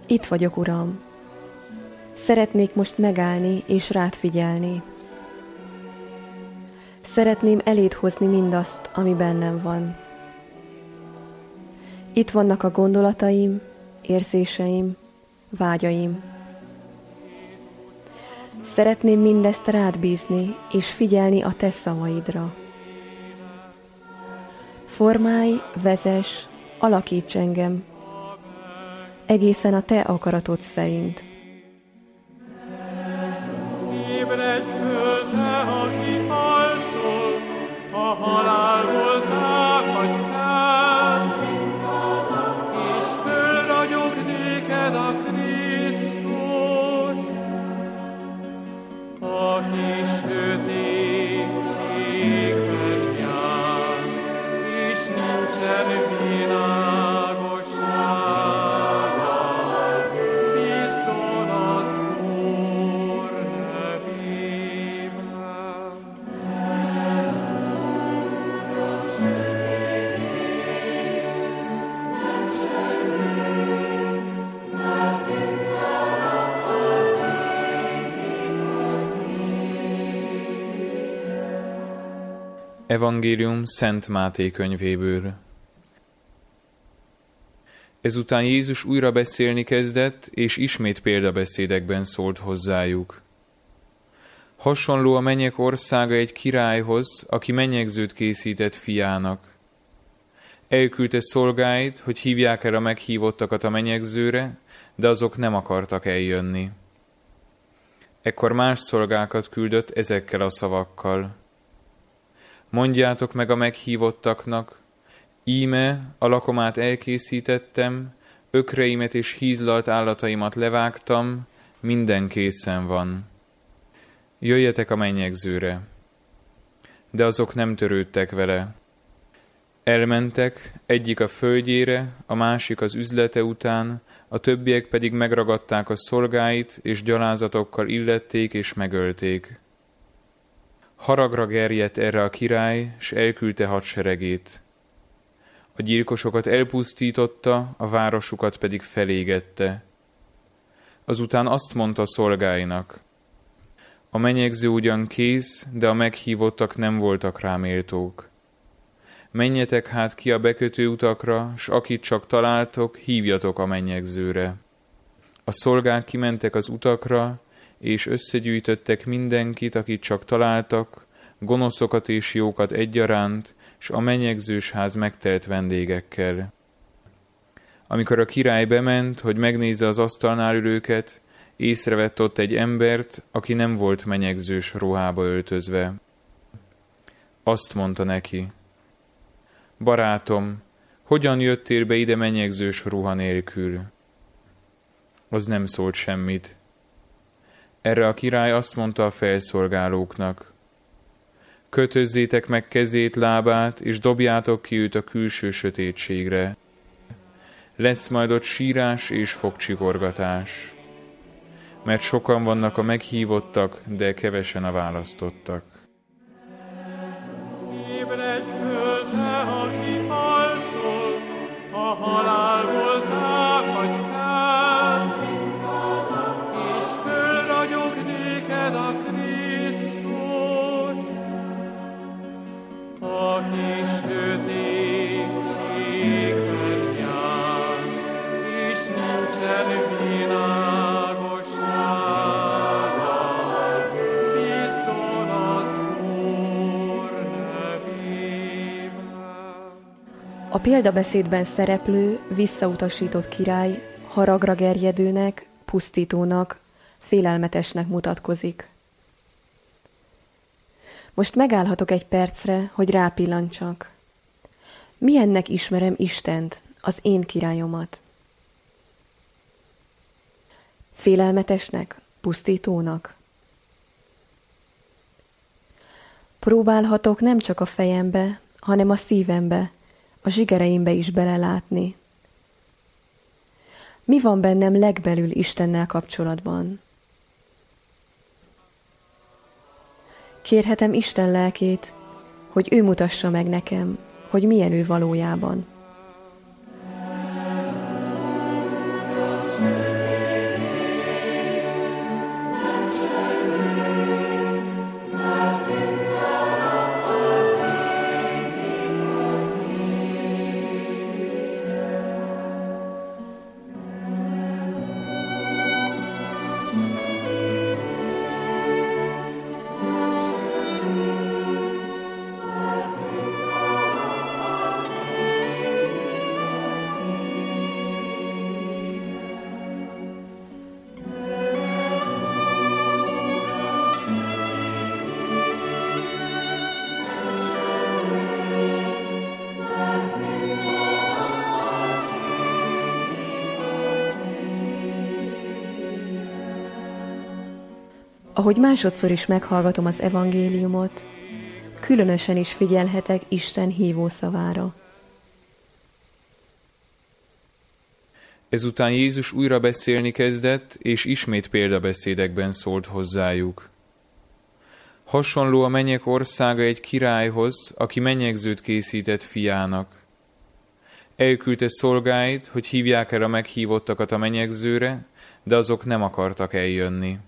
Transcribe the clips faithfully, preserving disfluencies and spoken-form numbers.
Itt vagyok, Uram. Szeretnék most megállni és rád figyelni. Szeretném eléd hozni mindazt, ami bennem van. Itt vannak a gondolataim, érzéseim, vágyaim. Szeretném mindezt rád bízni, és figyelni a te szavaidra. Formálj, vezess, alakíts engem, egészen a te akaratod szerint. Ébredj föl, te, aki alszol, a halálból támadj fel, és fölragyog néked a Krisztus, aki sötétségben jár, és nincsen világossága, bízzon az Úr nevében. Evangélium Szent Máté könyvéből. Ezután Jézus újra beszélni kezdett, és ismét példabeszédekben szólt hozzájuk. Hasonló a mennyek országa egy királyhoz, aki mennyegzőt készített fiának. Elküldte szolgáit, hogy hívják el a meghívottakat a mennyegzőre, de azok nem akartak eljönni. Ekkor más szolgákat küldött ezekkel a szavakkal. Mondjátok meg a meghívottaknak, íme a lakomát elkészítettem, ökreimet és hízlalt állataimat levágtam, minden készen van. Jöjjetek a mennyegzőre. De azok nem törődtek vele. Elmentek, egyik a földjére, a másik az üzlete után, a többiek pedig megragadták a szolgáit, és gyalázatokkal illették és megölték. Haragra gerjedt erre a király, s elküldte hadseregét. A gyilkosokat elpusztította, a városukat pedig felégette. Azután azt mondta szolgáinak: a mennyegző ugyan kész, de a meghívottak nem voltak rá méltók. Menjetek hát ki a bekötő utakra, s akit csak találtok, hívjatok a mennyegzőre. A szolgák kimentek az utakra, és összegyűjtöttek mindenkit, akit csak találtak, gonoszokat és jókat egyaránt, s a mennyegzős ház megtelt vendégekkel. Amikor a király bement, hogy megnézze az asztalnál ülőket, észrevett ott egy embert, aki nem volt mennyegzős ruhába öltözve. Azt mondta neki: barátom, hogyan jöttél be ide mennyegzős ruha nélkül? Az nem szólt semmit. Erre a király azt mondta a felszolgálóknak: kötözzétek meg kezét, lábát, és dobjátok ki őt a külső sötétségre. Lesz majd ott sírás és fogcsikorgatás. Mert sokan vannak a meghívottak, de kevesen a választottak. Ébredj föl, te, aki alszol, a halálból támadj fel, és fölragyog néked a Krisztus, aki sötétségben jár, és nincsen világossága, bízzon az Úr nevében. A példabeszédben szereplő, visszautasított király haragra gerjedőnek, pusztítónak, félelmetesnek mutatkozik. Most megállhatok egy percre, hogy rápillancsak. Milyennek ismerem Istent, az én királyomat? Félelmetesnek, pusztítónak? Próbálhatok nem csak a fejembe, hanem a szívembe, a zsigereimbe is belelátni. Mi van bennem legbelül Istennel kapcsolatban? Kérhetem Isten lelkét, hogy ő mutassa meg nekem, hogy milyen ő valójában. Ahogy másodszor is meghallgatom az evangéliumot, különösen is figyelhetek Isten hívó szavára. Ezután Jézus újra beszélni kezdett, és ismét példabeszédekben szólt hozzájuk. Hasonló a mennyek országa egy királyhoz, aki mennyegzőt készített fiának. Elküldte szolgáit, hogy hívják el a meghívottakat a mennyegzőre, de azok nem akartak eljönni.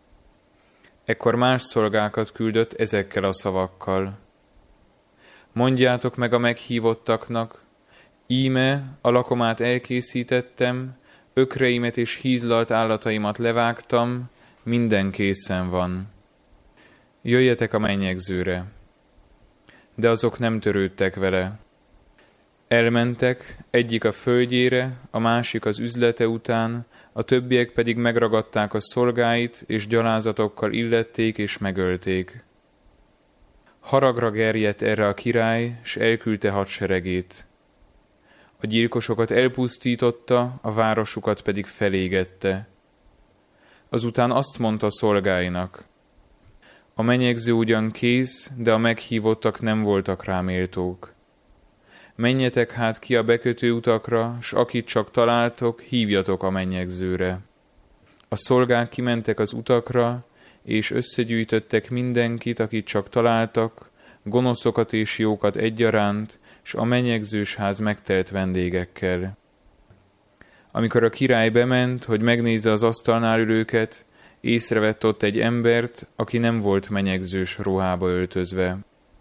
Ekkor más szolgákat küldött ezekkel a szavakkal. Mondjátok meg a meghívottaknak, íme a lakomát elkészítettem, ökreimet és hízlalt állataimat levágtam, minden készen van. Jöjjetek a mennyegzőre. De azok nem törődtek vele. Elmentek, egyik a földjére, a másik az üzlete után, a többiek pedig megragadták a szolgáit, és gyalázatokkal illették és megölték. Haragra gerjedt erre a király, s elküldte hadseregét. A gyilkosokat elpusztította, a városukat pedig felégette. Azután azt mondta szolgáinak: a mennyegző ugyan kész, de a meghívottak nem voltak rá méltók. Menjetek hát ki a bekötő utakra, s akit csak találtok, hívjatok a mennyegzőre. A szolgák kimentek az utakra, és összegyűjtöttek mindenkit, akit csak találtak, gonoszokat és jókat egyaránt, s a mennyegzős ház megtelt vendégekkel. Amikor a király bement, hogy megnézze az asztalnál ülőket, észrevett ott egy embert, aki nem volt mennyegzős ruhába öltözve.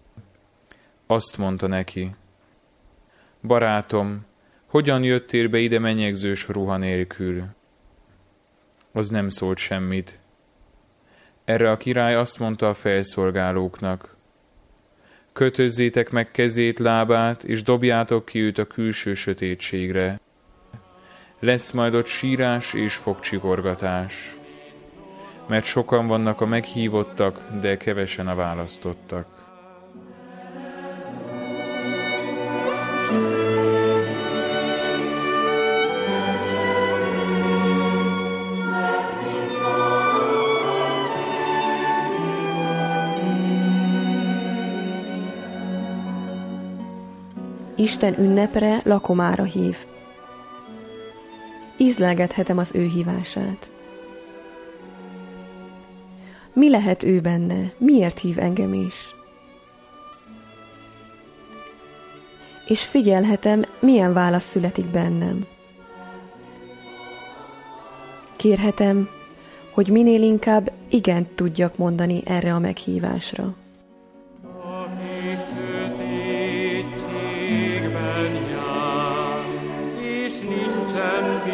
Azt mondta neki: barátom, hogyan jöttél be ide mennyegzős ruha nélkül? Az nem szólt semmit. Erre a király azt mondta a felszolgálóknak: kötözzétek meg kezét, lábát, és dobjátok ki őt a külső sötétségre. Lesz majd ott sírás és fogcsikorgatás. Mert sokan vannak a meghívottak, de kevesen a választottak. Isten ünnepre lakomára hív. Ízlelgethetem az ő hívását. Mi lehet ő benne? Miért hív engem is? És figyelhetem, milyen válasz születik bennem. Kérhetem, hogy minél inkább igent tudjak mondani erre a meghívásra. Aki sötétségben jár, és nincsen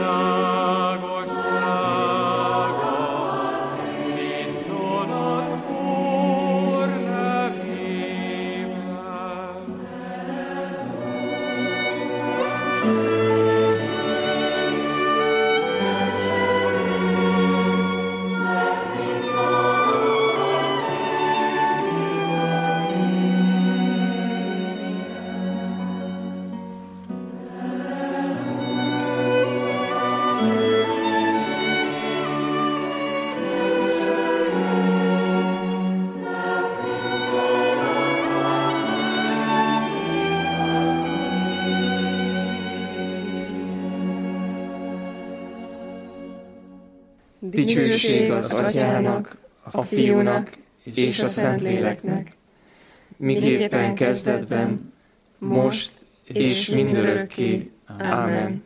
világossága, viszont az Úr nevében. Dicsőség az Atyának, a Fiúnak és a Szentléleknek, miképpen kezdetben, most és mindörökké. Ámen.